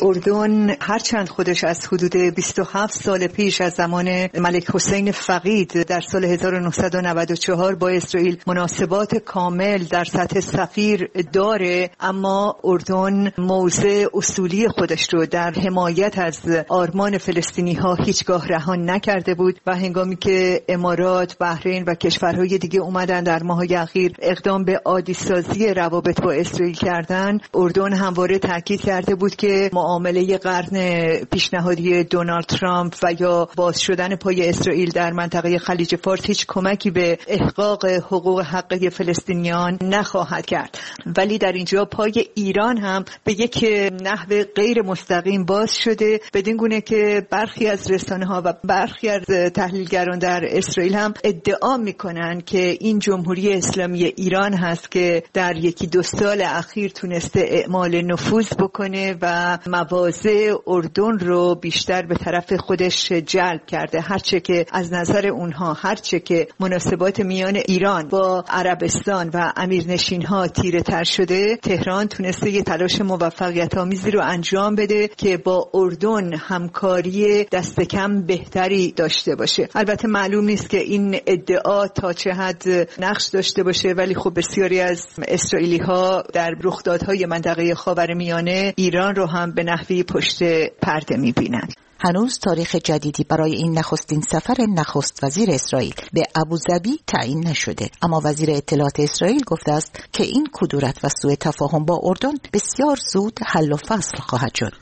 اردن هرچند خودش از حدود بیست و هفت سال پیش از زمان ملک حسین فقید در سال هزار و نهصد و نود و چهار با اسرائیل مناسبات کامل در سطح سفیر داره، اما اردن موضع اصولی خودش رو در حمایت از آرمان فلسطینی ها هیچگاه رها نکرده بود و هنگامی که امارات، بحرین و کشورهای دیگه اومدن در ماه‌های اخیر اقدام به عادی سازی روابط با اسرائیل کردن، اردن همواره تاکید کرده بود که معامله قرن پیشنهادی دونالد ترامپ و یا باز شدن پای اسرائیل در منطقه خلیج فارس هیچ کمکی به احقاق حقوق حقیقی فلسطینیان نخواهد کرد. ولی در اینجا پای ایران هم به یک نحو غیر مستقیم باز شده، بدین گونه که برخی از رسانه‌ها و برخی از تحلیلگران در اسرائیل هم ادعا میکنن که این جمهوری اسلامی ایران هست که در یکی دو سال اخیر تونسته اعمال نفوذ بکنه و مواضع اردن رو بیشتر به طرف خودش جلب کرده. هرچه که از نظر اونها، هرچه که مناسبات میان ایران با عربستان و امیرنشین ها تیره تر شده، تهران تونسته یه تلاش موفقیت آمیزی رو انجام بده که با اردن همکاری دست کم بهتری داشته باشه. البته معلوم نیست که این ادعا تا چه حد نقش داشته باشه، ولی خب بسیاری از اسرائیلی ها در رخدادهای منطقه خاورمیانه ایران رو هم به نحوی پشت پرده می‌بینن.
هنوز تاریخ جدیدی برای این نخستین سفر نخست وزیر اسرائیل به ابوظبی تعیین نشده، اما وزیر اطلاعات اسرائیل گفته است که این کدورت و سوء تفاهم با اردن بسیار زود حل و فصل خواهد شد.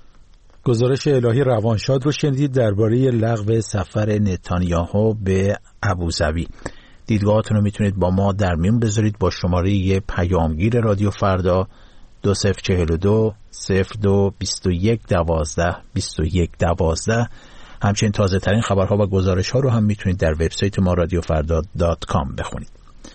گزارش الهی روانشاد رو شنیدید درباره لغو سفر نتانیاهو به ابوظبی. دیدگاهاتون رو میتونید با ما در میون بذارید با شماره پیامگیر رادیو فردا دو صفر چهل و دو صفر دو بیست و یک دوازده بیست و یک دوازده. همچنین تازه ترین خبرها و گزارش ها رو هم میتونید در وبسایت ما رادیو فردا دات کام بخونید.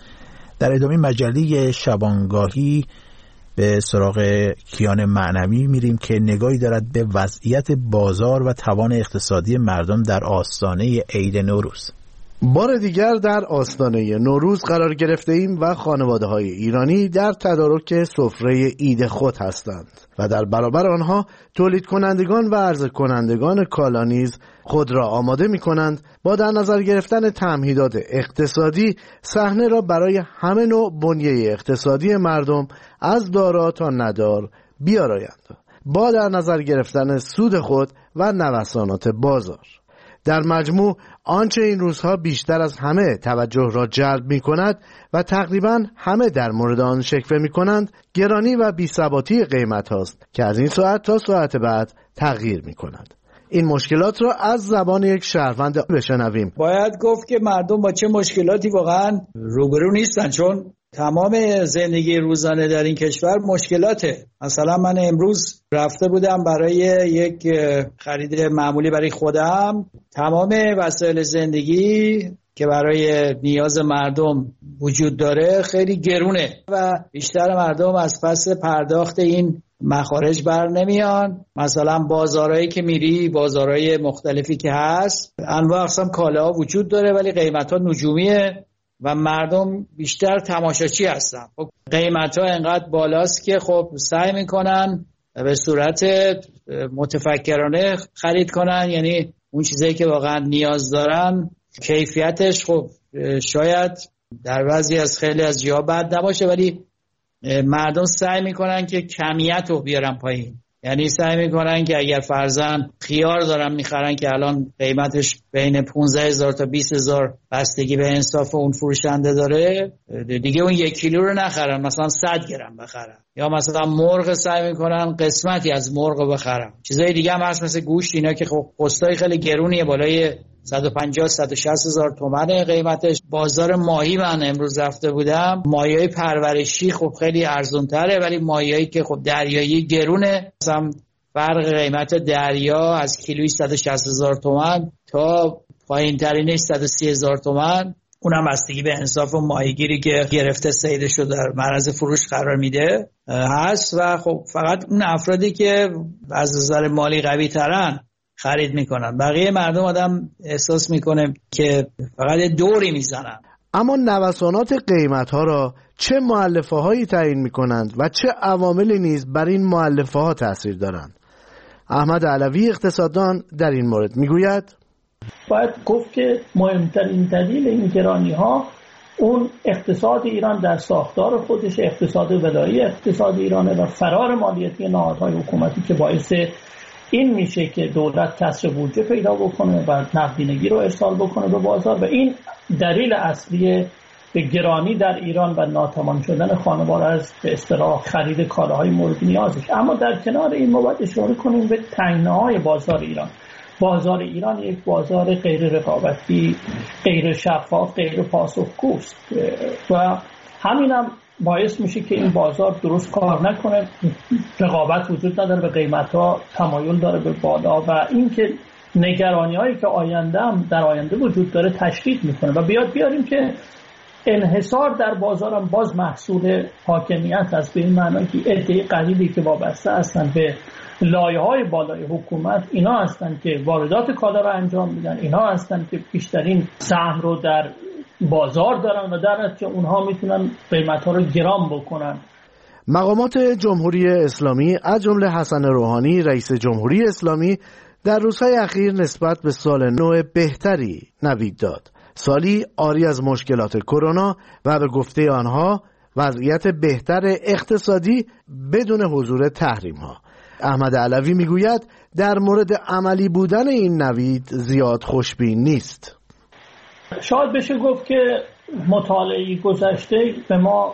در ادامه مجله شبانگاهی به سراغ کیان معنوی میریم که نگاهی دارد به وضعیت بازار و توان اقتصادی مردم در آستانه عید نوروز.
بار دیگر در آستانه نوروز قرار گرفته ایم و خانواده‌های ایرانی در تدارک سفره عید خود هستند و در برابر آنها تولید کنندگان و عرضه کنندگان کالا نیز خود را آماده می کنند با در نظر گرفتن تمهیدات اقتصادی صحنه را برای همه نوع بنیه اقتصادی مردم از دارا تا ندار بیارایند، با در نظر گرفتن سود خود و نوسانات بازار. در مجموع آنچه این روزها بیشتر از همه توجه را جلب می کند و تقریبا همه در مورد آن شکوه می کنند گرانی و بی‌ثباتی قیمت هاست که از این ساعت تا ساعت بعد تغییر می کند. این مشکلات را از زبان یک شهروند بشنویم.
باید گفت که مردم با چه مشکلاتی واقعا روبرو نیستن، چون تمام زندگی روزانه در این کشور مشکلاته. مثلا من امروز رفته بودم برای یک خرید معمولی برای خودم، تمام وسایل زندگی که برای نیاز مردم وجود داره خیلی گرونه و بیشتر مردم از پس پرداخت این مخارج بر نمیان. مثلا بازارهایی که میری، بازارهای مختلفی که هست، انواع اقسام کالاها وجود داره ولی قیمت‌ها نجومیه و مردم بیشتر تماشاچی هستن. خب قیمت‌ها انقدر بالاست که خب سعی میکنن به صورت متفکرانه خرید کنن، یعنی اون چیزایی که واقعا نیاز دارن کیفیتش خب شاید در بعضی از خیلی از جاها بد نباشه ولی مردم سعی میکنن که کمیت رو بیارن پایین. یعنی سعی میکنن که اگر فرضاً خیار دارن میخرن که الان قیمتش بین پانزده هزار تا بیست هزار بستگی به انصاف اون فروشنده داره، دیگه اون یک کیلو رو نخرن، مثلا صد گرم بخرن. یا مثلا مرغ سعی میکنن قسمتی از مرغ بخرن. چیزای دیگه هم هست مثل گوشت، اینا که خب قسطای خیلی گرونیه، بالای صد و پنجاه تا صد و شصت هزار تومنه قیمتش. بازار ماهی من امروز رفته بودم، ماهیای پرورشی خب خیلی ارزون تره ولی ماهیایی که خب دریایی گرونه. مثلا فرق قیمت دریا از کیلویی صد و شصت هزار تومن تا پایین ترینش صد و سی هزار تومن، اونم بستگی به انصاف و ماهیگیری که گرفته صیدش رو در معرض فروش قرار میده هست. و خب فقط اون افرادی که از نظر مالی قوی ترن خرید میکنن، بقیه مردم آدم احساس میکنه که فقط دوری میزنن.
اما نوسانات قیمت ها را چه مؤلفه هایی تعیین میکنند و چه عواملی نیز بر این مؤلفه ها تاثیر دارند؟ احمد علوی اقتصاددان در این مورد میگوید
باید گفت که مهمترین دلیل این گرانی ها اون اقتصاد ایران در ساختار خودش، اقتصاد ولایی اقتصاد ایرانه و فرار مالیاتی نهادهای حکومتی که باعث این میشه که دولت کسر بودجه پیدا بکنه و نقدینگی رو ارسال بکنه به بازار و این دلیل اصلی به گرانی در ایران و ناتوان شدن خانوار از به اصطلاح خرید کالاهای مورد نیازش. اما در کنار این ما باید اشاره کنیم به تنگناهای بازار ایران. بازار ایران یک بازار غیر رقابتی، غیر شفاف، غیر پاسخگوست و همینم باعث میشه که این بازار درست کار نکنه، رقابت وجود نداره، به قیمت‌ها تمایل داره به بالا و اینکه نگرانی‌هایی که آینده هم در آینده وجود داره تشدید میکنه و بیاد بیاریم که انحصار در بازار هم باز محصول حاکمیت است، به این معنی که عده قلیلی که وابسته هستن به لایه‌های بالای حکومت، اینا هستن که واردات کالا رو انجام میدن، اینا هستن که بیشترین سهم رو در بازار دارن و در نتیجه اونها میتونن قیمت‌ها رو گران بکنن.
مقامات جمهوری اسلامی از جمله حسن روحانی رئیس جمهوری اسلامی در روزهای اخیر نسبت به سال نو بهتری نوید داد. سالی عاری از مشکلات کرونا و به گفته آنها وضعیت بهتر اقتصادی بدون حضور تحریم ها. احمد علوی میگوید در مورد عملی بودن این نوید زیاد خوشبین نیست.
شاید بشه گفت که مطالعه گذشته به ما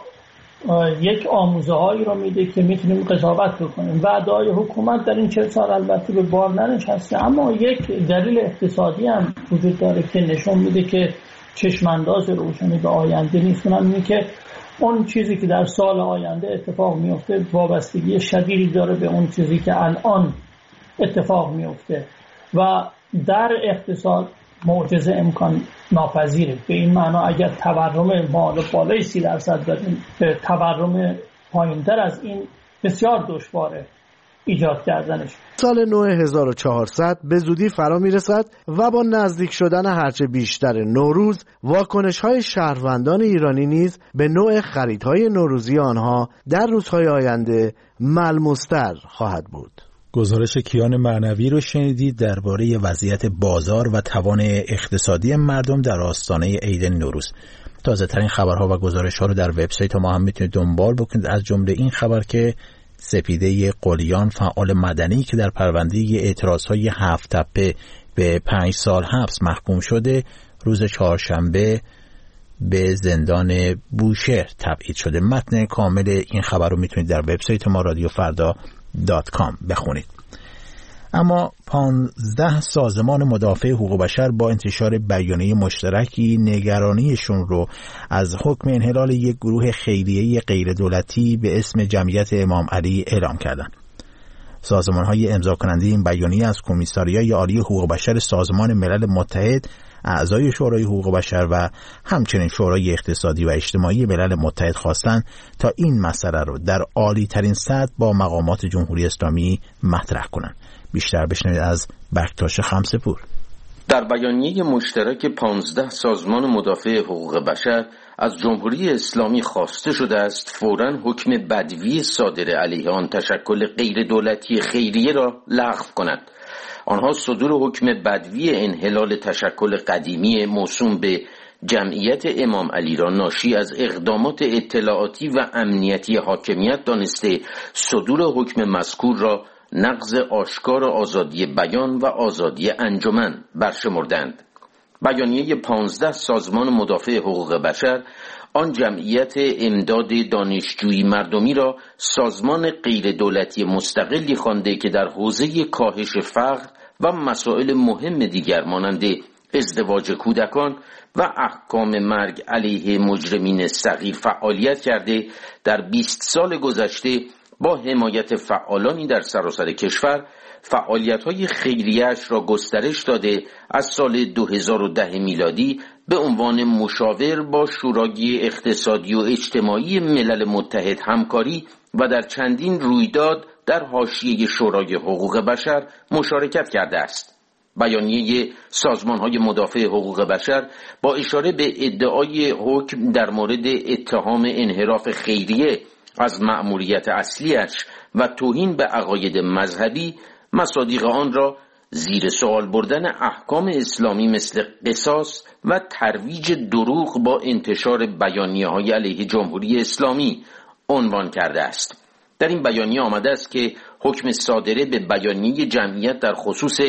یک آموزه هایی رو میده که میتونیم قضاوت بکنیم. وعده‌های حکومت در این چهل سال البته به بار ننشسته، اما یک دلیل اقتصادی هم وجود داره که نشون میده که چشمانداز روشنی به آینده نیست. اونم اینه که اون چیزی که در سال آینده اتفاق میفته وابستگی شدیدی داره به اون چیزی که الان اتفاق میفته و در اقتصاد معجزه امکان ناپذیره. به این معنا اگر تورم ما بالای سی درصد داریم، تورم پایین‌تر از این بسیار دشواره ایجاد کردنش.
سال نو هزار و چهارصد به زودی فرا میرسد و با نزدیک شدن هرچه بیشتر نوروز، واکنش‌های شهروندان ایرانی نیز به نوع خریدهای نوروزی آنها در روزهای آینده ملموس‌تر خواهد بود.
گزارش کیان معنوی رو شنیدید درباره وضعیت بازار و توان اقتصادی مردم در آستانه عید نوروز. تازه ترین خبرها و گزارش ها رو در وبسایت ما هم میتونید دنبال بکنید. از جمله این خبر که سپیده قلیان، فعال مدنی که در پرونده اعتراضهای هفت تپه به پنج سال حبس محکوم شده، روز چهارشنبه به زندان بوشهر تبعید شده. متن کامل این خبر رو میتونید در وبسایت ما رادیو فردا دات کام بخونید. اما پانزده سازمان مدافع حقوق بشر با انتشار بیانیه مشترکی نگرانیشون رو از حکم انحلال یک گروه خیریه غیر دولتی به اسم جمعیت امام علی اعلام کردند. سازمان‌های امضا کننده این بیانیه از کمیساریای عالی حقوق بشر سازمان ملل متحد، اعضای شورای حقوق بشر و همچنین شورای اقتصادی و اجتماعی ملل متحد خواستند تا این مسئله رو در عالی ترین سطح با مقامات جمهوری اسلامی مطرح کنند. بیشتر بشنوید از بکتاش خمسپور.
در بیانیه مشترک پانزده سازمان مدافع حقوق بشر از جمهوری اسلامی خواسته شده است فوراً حکم بدوی صادر علیه آن تشکل غیر دولتی خیریه را لغو کند. آنها صدور حکم بدوی انحلال تشکل قدیمی موسوم به جمعیت امام علی را ناشی از اقدامات اطلاعاتی و امنیتی حاکمیت دانسته صدور حکم مذکور را نقض آشکار آزادی بیان و آزادی انجمن برشمردند. بیانیه پانزده سازمان مدافع حقوق بشر آن جمعیت امداد دانشجویی مردمی را سازمان غیر دولتی مستقلی خوانده که در حوزه کاهش فقر و مسائل مهم دیگر مانند ازدواج کودکان و احکام مرگ علیه مجرمین صغیر فعالیت کرده در بیست سال گذشته با حمایت فعالانی در سراسر کشور فعالیت‌های خیریه‌اش را گسترش داده از سال دو هزار و ده میلادی به عنوان مشاور با شورای اقتصادی و اجتماعی ملل متحد همکاری و در چندین رویداد در حاشیه شورای حقوق بشر مشارکت کرده است. بیانیه سازمان‌های مدافع حقوق بشر با اشاره به ادعای حکم در مورد اتهام انحراف خیریه از مأموریت اصلیش و توهین به عقاید مذهبی، مصادیق آن را زیر سوال بردن احکام اسلامی مثل قصاص و ترویج دروغ با انتشار بیانیه‌های علیه جمهوری اسلامی عنوان کرده است. در این بیانیه آمده است که حکم صادره به بیانیه جمعیت در خصوص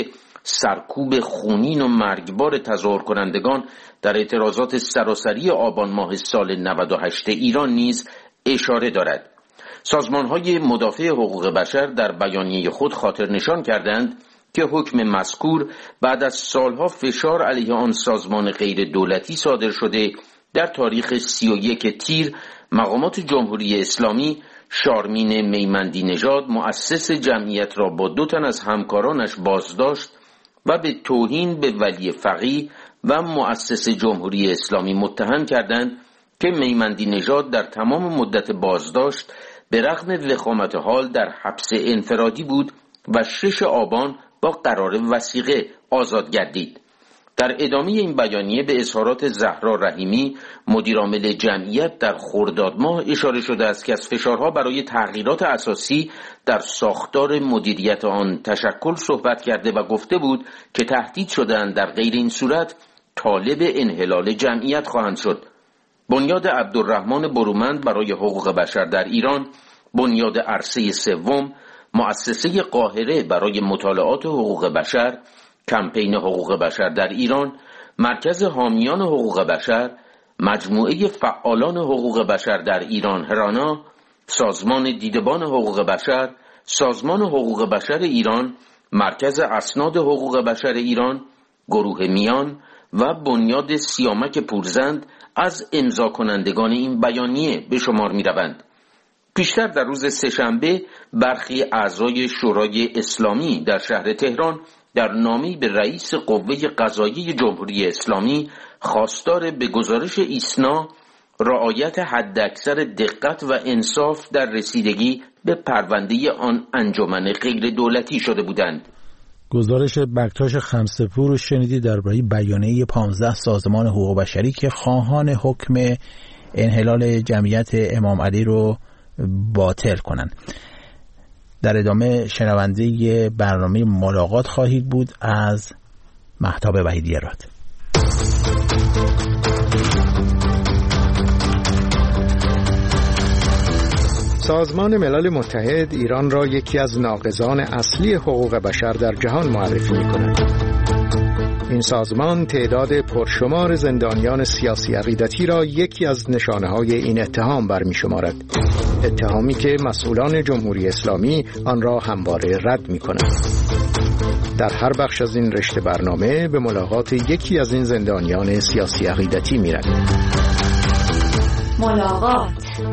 سرکوب خونین و مرگبار تظاهر کنندگان در اعتراضات سراسری آبان ماه سال نود و هشت ایران نیز اشاره دارد. سازمان‌های مدافع حقوق بشر در بیانیه خود خاطر نشان کردند که حکم مذکور بعد از سالها فشار علیه آن سازمان غیر دولتی صادر شده در تاریخ سی و یک تیر مقامات جمهوری اسلامی شارمین میمندی نژاد مؤسس جمعیت را با دو تن از همکارانش بازداشت و به توهین به ولی فقیه و مؤسس جمهوری اسلامی متهم کردند که میمندی نژاد در تمام مدت بازداشت به رغم وخامت حال در حبس انفرادی بود و شش آبان با قرار وثیقه آزاد گردید. در ادامه این بیانیه به اظهارات زهرا رحیمی مدیرعامل جمعیت در خرداد ماه اشاره شده است که از فشارها برای تغییرات اساسی در ساختار مدیریت آن تشکل صحبت کرده و گفته بود که تهدید شدند در غیر این صورت طالب انحلال جمعیت خواهند شد. بنیاد عبدالرحمن برومند برای حقوق بشر در ایران، بنیاد عرصه سوم مؤسسه قاهره برای مطالعات حقوق بشر، کمپین حقوق بشر در ایران، مرکز حامیان حقوق بشر، مجموعه فعالان حقوق بشر در ایران هرانا، سازمان دیدبان حقوق بشر، سازمان حقوق بشر ایران، مرکز اسناد حقوق بشر ایران، گروه میان و بنیاد سیامک پورزند از امضا کنندگان این بیانیه به شمار می روند. پیشتر در روز سه‌شنبه برخی اعضای شورای اسلامی در شهر تهران در نامه‌ای به رئیس قوه قضاییه جمهوری اسلامی خواستار به گزارش ایسنا رعایت حداکثر دقت و انصاف در رسیدگی به پرونده آن انجمن غیر دولتی شده بودند.
گزارش بکتاش خمسه‌پور رو شنیدی درباره بیانیه پانزده سازمان حقوق بشری که خواهان حکم انحلال جمعیت امام علی رو باطل کنند. در ادامه شنونده برنامه ملاقات خواهید بود از مهتاب وحیدی راد.
سازمان ملل متحد ایران را یکی از ناقضان اصلی حقوق بشر در جهان معرفی می‌کند. این سازمان تعداد پرشمار زندانیان سیاسی عقیدتی را یکی از نشانه‌های این اتهام برمی‌شمارد. اتهامی که مسئولان جمهوری اسلامی آن را همواره رد می‌کنند. در هر بخش از این رشته برنامه به ملاقات یکی از این زندانیان سیاسی عقیدتی می‌رویم.
ملاقات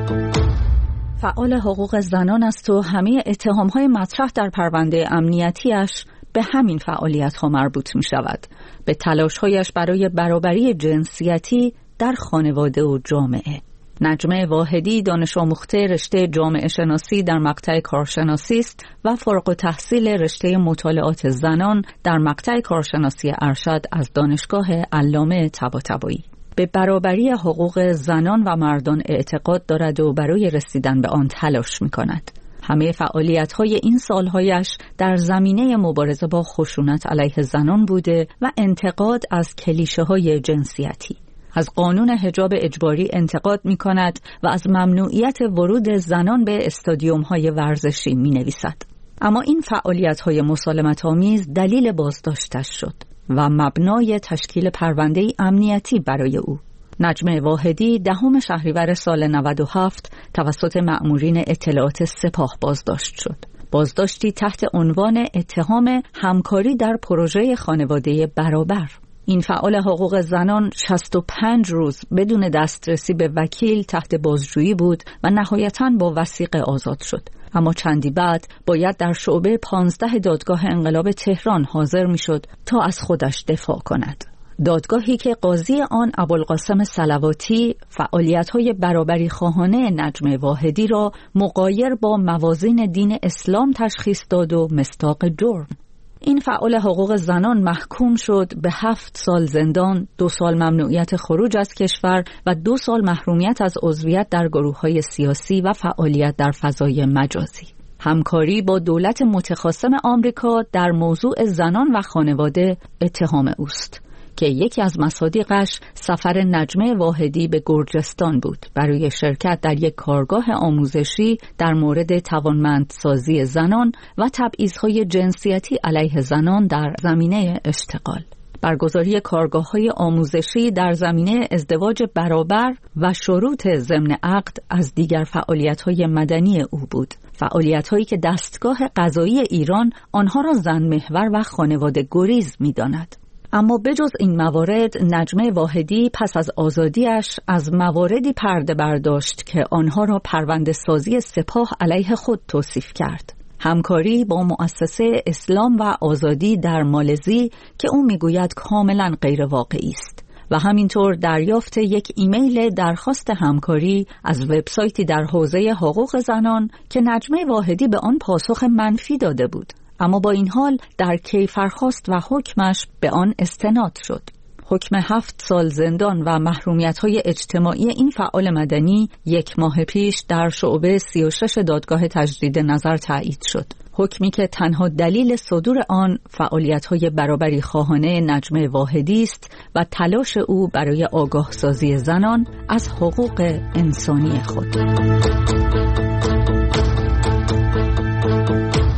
فعال حقوق زنان است و همه اتهام‌های مطرح در پرونده امنیتیش به همین فعالیت‌ها مربوط می‌شود، به تلاش‌هایش برای برابری جنسیتی در خانواده و جامعه. نجمه واحدی دانش آموخته رشته جامعه شناسی در مقطع کارشناسی است و فارغ التحصیل رشته مطالعات زنان در مقطع کارشناسی ارشد از دانشگاه علامه طباطبایی. به برابری حقوق زنان و مردان اعتقاد دارد و برای رسیدن به آن تلاش می‌کند. همه فعالیت‌های این سال‌هایش در زمینه مبارزه با خشونت علیه زنان بوده و انتقاد از کلیشه‌های جنسیتی. از قانون حجاب اجباری انتقاد می‌کند و از ممنوعیت ورود زنان به استادیوم‌های ورزشی می‌نویسد. اما این فعالیت‌های مسالمت‌آمیز دلیل بازداشتش شد و مبنای تشکیل پرونده امنیتی برای او. نجمه واحدی دهم شهریور سال نود و هفت توسط مأمورین اطلاعات سپاه بازداشت شد. بازداشتی تحت عنوان اتهام همکاری در پروژه خانواده برابر. این فعال حقوق زنان شصت و پنج روز بدون دسترسی به وکیل تحت بازجویی بود و نهایتاً با وثیقه آزاد شد. اما چندی بعد باید در شعبه پانزده دادگاه انقلاب تهران حاضر میشد تا از خودش دفاع کند. دادگاهی که قاضی آن ابوالقاسم صلواتی فعالیت‌های برابری خواهانه نجمه واحدی را مغایر با موازین دین اسلام تشخیص داد و مصداق جرم. این فعال حقوق زنان محکوم شد به هفت سال زندان، دو سال ممنوعیت خروج از کشور و دو سال محرومیت از عضویت در گروه‌های سیاسی و فعالیت در فضای مجازی. همکاری با دولت متخاصم آمریکا در موضوع زنان و خانواده اتهام اوست که یکی از مصادیقش سفر نجمه واحدی به گرجستان بود برای شرکت در یک کارگاه آموزشی در مورد توانمندسازی زنان و تبعیض‌های جنسیتی علیه زنان در زمینه اشتغال. برگزاری کارگاه‌های آموزشی در زمینه ازدواج برابر و شروط ضمن عقد از دیگر فعالیت‌های مدنی او بود. فعالیت‌هایی که دستگاه قضایی ایران آنها را زن محور و خانواده گریز می‌داند. اما بجز این موارد نجمه واحدی پس از آزادیش از مواردی پرده برداشت که آنها را پرونده سازی سپاه علیه خود توصیف کرد. همکاری با مؤسسه اسلام و آزادی در مالزی که او میگوید کاملا غیر واقعی است و همینطور دریافت یک ایمیل درخواست همکاری از وبسایتی در حوزه حقوق زنان که نجمه واحدی به آن پاسخ منفی داده بود. اما با این حال در کیفرخواست و حکمش به آن استناد شد. حکم هفت سال زندان و محرومیت‌های اجتماعی این فعال مدنی یک ماه پیش در شعبه سی و شش دادگاه تجدید نظر تایید شد. حکمی که تنها دلیل صدور آن فعالیت‌های برابری خواهانه نجمه واحدی است و تلاش او برای آگاه سازی زنان از حقوق انسانی خود.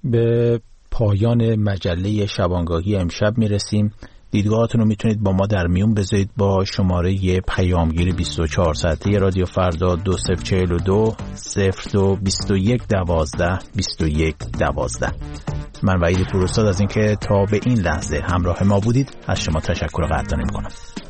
به پایان مجله شبانگاهی امشب میرسیم. دیدگاهاتون رو میتونید با ما در میون بذارید با شماره پیامگیر بیست و چهار ساعته رادیو فردا دو صفر چهل و دو صفر دو بیست و یک دوازده بیست و یک دوازده. من وحید پوراستاد از اینکه تا به این لحظه همراه ما بودید از شما تشکر و قدردانی میکنم.